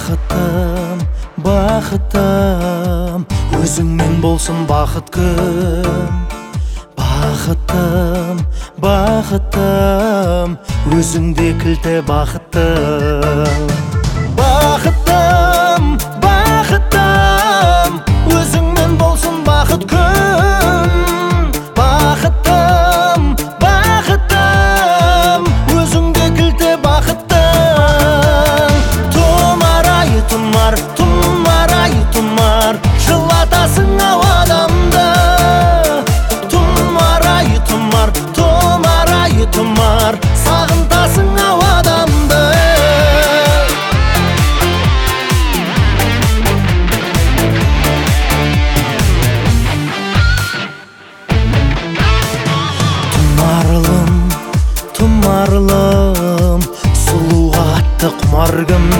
Бақытым, бақытым, өзіңмен болсын бақыт күн. Бақытым, бақытым, өзіңде кілті бақыттым. Бақытым, бақытым, өзіңмен болсын бақыт күн. Бақытым, бақытым, өзіңде кілті бақыттым. Тұмар, тұмар, ай тұмар, жылатасың ау адамды. Тұмар, ай тұмар, тұмар, ай тұмар, сағынтасың ау адамды. Тұмарлым, тұмарлым, сұлуға атты құмар кім?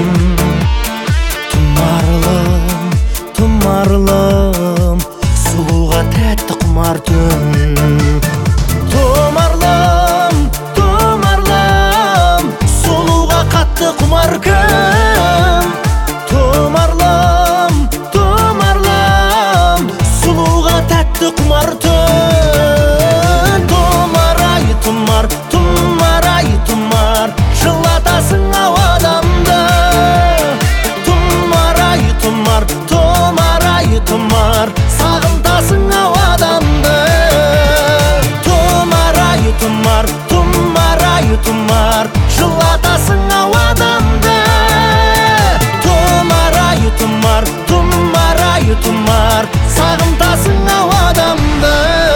Тұмарлым, тұмарлым, сұлуға тәтті құмар түн. Тұмарлым, тұмарлым, сұлуға қатты құмар кім? Тұмарлым, тұмарлым, сұлуға тәтті құмар түн. Тұмар, ай тұмар, тұмар, ай тұмар, жылатасың ау адамды. Тұмар, ай тұмар, сағынтасың ау адамды. Тұмар, ай тұмар, тұмар, ай тұмар, жылатасың ау адамды. Тұмар, ай тұмар, тұмар, ай тұмар, сағынтасың ау адамды.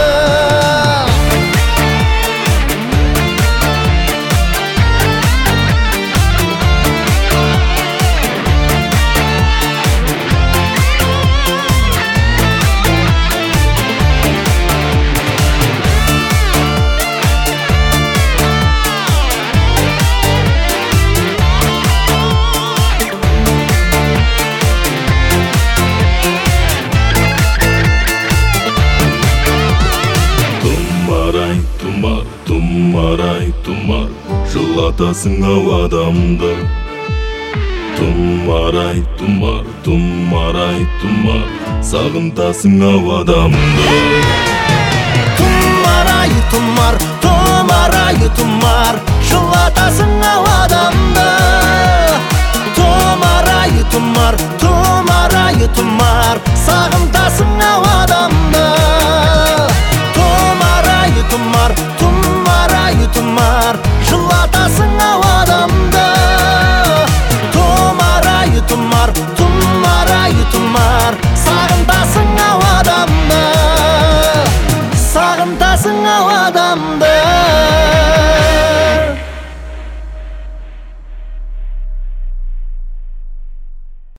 Тұмар, ай тұмар, жылатасың ау адамды. Тұмар, ай тұмар, тұмар, ай тұмар, сағынтасың ау адамды. Тұмар, ай тұмар, тұмар, ай тұмар,